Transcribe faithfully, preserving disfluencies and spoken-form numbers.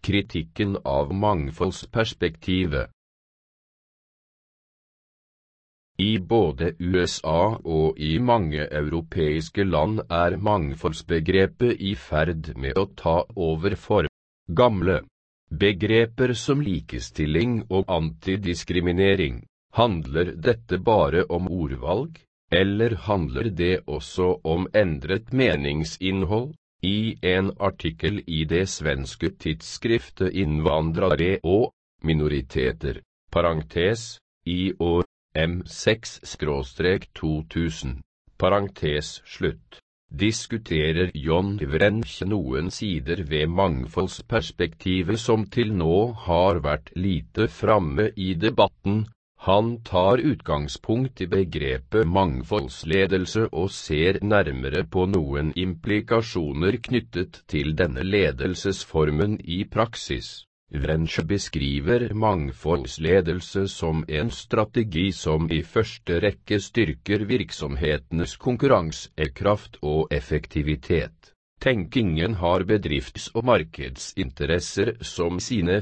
Kritikken av mangfoldsperspektivet. I både U S A og i mange europeiske land er mangfoldsbegrepet i ferd med å ta over for gamle begreper som likestilling og antidiskriminering. Handler dette bare om ordvalg, eller handler det også om endret meningsinnhold? I en artikkel i det svenske tidsskriftet Invandrare og minoriteter, parentes, i år M seks to tusen, parentes slutt, diskuterer John Wrench noen sider ved mangfoldsperspektivet som til nå har vært lite framme i debatten. Han tar utgangspunkt i begrepet mangfoldsledelse og ser nærmere på noen implikasjoner knyttet til denne ledelsesformen i praksis. Wrench beskriver mangfoldsledelse som en strategi som i første rekke styrker virksomhetenes konkurransekraft og effektivitet. Tenkingen har bedrifts- og markedsinteresser som sine